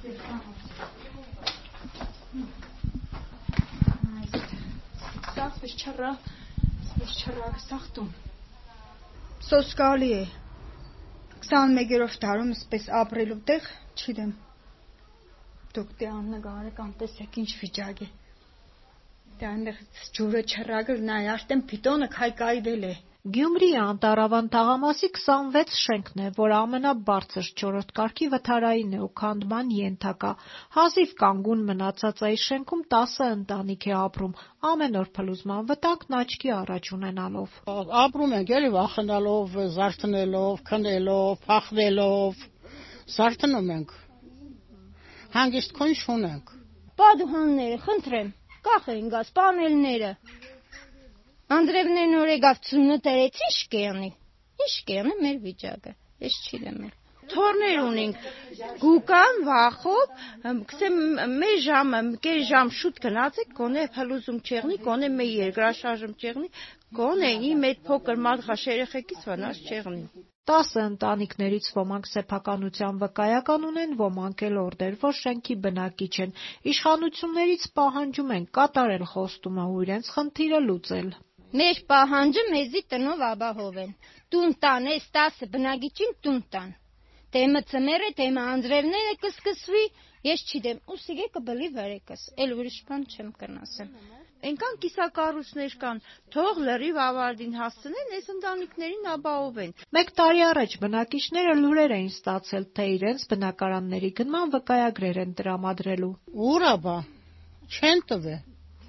Սախտում։ Սոսկալի է։ 21-րդ դարում սպես ապրելու տեղ չգիտեմ։ Դուք դե աննկարեք անտեսեք ինչ վիճակ է։ Դա այնտեղ ջուրը չռագել նայ արդեն պիտոնը քայքայվել է։ Գյումրիի Անտառավան թաղամասի 26 շենքն է, որ ամենաբարձր 4-րդ կարգի վթարային է ու քանդման ենթակա։ Հազիվ կանգուն մնացած այս շենքում 10 ընտանիք է ապրում, ամեն օր փլուզման վտանգն աչքի առաջ ունենալով։ Ապրում ենք էլի վախենալով, զարթնելով, քնելով, փախնելով, զարթնում ենք։ Հանգիստ քույն չունենք։ Պատուհանները, խնդրեմ, կախեն գազ պանելները։ Անդրևներն օրեգավ ծունը տերեց, ինչ կեղնի մեր վիճակը, ես չիդեմ էլ։ Թորներ ունենք, գուկան, վախով, կսեմ մեր ժամը, կեր ժամ շուտ գնացեք, գոնե հլուզում չեղնի, գոնե մեր երկրաշարժում չեղնի, գոնե իմ այդ փոքր մատղաշ երեխեքից վնաս չեղնի։ 10 ընտանիքներից ոմանք սեփականության վկայական ունեն, ոմանք էլ օրդեր, որ շենքի բնակիչ են։ Իշխանություններից պահանջում են կատարել խոստումը ու իրենց խնդիրը լուծել։ Մեր պահանջը մեզի տնով ապահով են։ Տուն տան, այս 10 բնակիչին տուն տան։ Դեմը ծմերը, դեմը անձրևները կսկսվի, ես չիդեմ, ու սիգե կբլի վարեկս, էլ ուրիշ բան չեմ կնասեմ։ Այնքան կիսակառույցներ կան, թող լրիվ ավարտին հասցնեն, այս ընտանիքներին ապահովեն։ 1 տարի առաջ բնակիչները լուրեր էին ստացել, թե իրենց բնակարանների գնման վկայագրեր են տրամադրելու։ Ուրա բա, չեն տվել։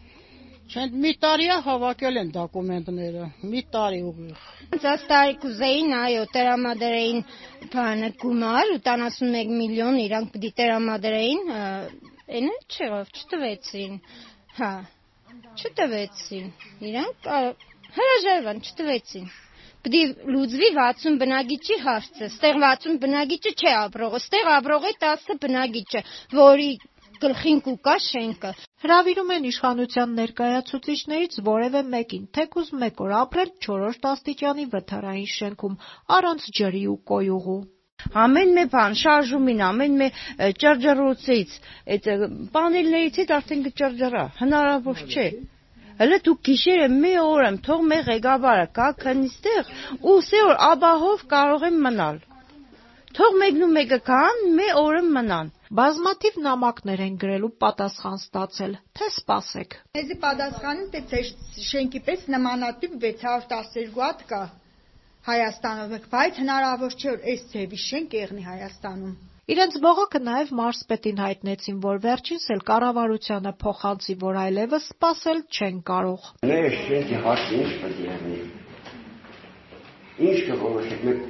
Մի տարիա հավաքել են դոկումենտները, մի տարի ուղիղ։ Այս տարի կուզեին, այո, տրամադրեին բանը գումար, 81 միլիոն իրանք պիտի տրամադրեին, այն չեղավ, չտվեցին, հա, չտվեցին, իրանք հրաժարվան, չտվեցին։ Պիտի լուծվի 60 բնակիչի հարցը, ստեղ 60 բնակիչը չէ ապրողը, ստեղ ապրող է 10 բնակիչը, որի գլխին կուկա շենքը։ Հրավիրում են իշխանության ներկայացուցիչներից որևէ մեկին, թեկուզ 1 օր ապրել 4-րդ աստիճանի վթարային շենքում, առանց ջրի ու կոյուղու։ Ամեն մի բան, շարժումին, ամեն մի ճրջռոցից, այդ պանելներից հետ արդեն կճրջռա, հնարավոր չէ։ Հələ դուք գիշերը մի օր եմ, թող մեր ղեկավարը կա քնիստեղ, ու սե որ ապահով կարող եմ մնալ։ Թող մեկն ու մեկը կան, մի օրը մնան։ Բազմաթիվ նամակներ են գրելու պատասխան ստացել, թե սպասեք։ Մեզի պատասխանին, թե ձեր շենքի պես նմանատիպ 612 հատ կա Հայաստանում, բայց հնարավոր չէ, որ այս ձևի շենք եղնի Հայաստանում։ Իրենց բողոքը նաև մարզպետին հայտնեցին, որ վերջինս էլ կառավարությանը փոխանցի, որ այլևս սպասել չեն կարող։ Մեր շենքի հարցը ինչ պետք է եղնի։ Ինչ կորոշեք։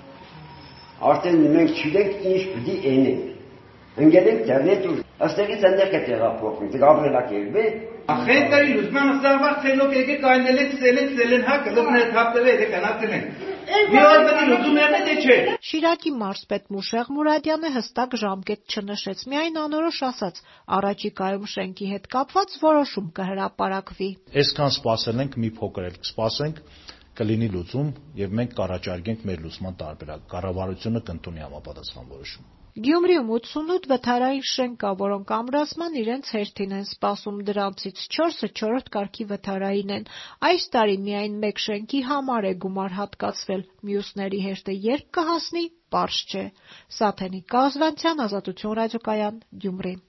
Արդեն մենք չգիտենք ինչ պետք է անենք։ Ընկերենք դեռնետ ու աստեղից այնտեղ է տեղափոխվում, դգաբրելակերբե։ Ախենտարի լուծման ստավար ցելոք եկե կայնելեք սելեն հա կլոկներ թափտվել եկե կանացնեն։ Մի օր պետք է լուծում եղնե թե չէ։ Շիրակի մարզպետ Մուշեղ Մուրադյանը հստակ ժամկետ չնշեց, միայն անորոշ ասաց, առաջիկայում շենքի հետ կապված որոշում կհրապարակվի։ Այսքան սպասել ենք, մի փոքր էլ կսպասենք, կլինի լուծում եւ մենք կառաջարկենք մեր լուծման տարբերակ։ Կառավարությունը կընդունի համապատասխան որոշում։ Գյումրիում 88 վթարային շենք կա, որոնք ամրացման իրենց հերթին են սպասում, դրանցից 4-ը 4-րդ կարգի վթարային են։ Այս տարի միայն 1 շենքի համար է գումար հատկացվել, մյուսների հերթը երբ կհասնի, պարզ չէ։ Սաթենիկ Կազվանցյան, Ազատություն ռադիոկայան, Գյումրի։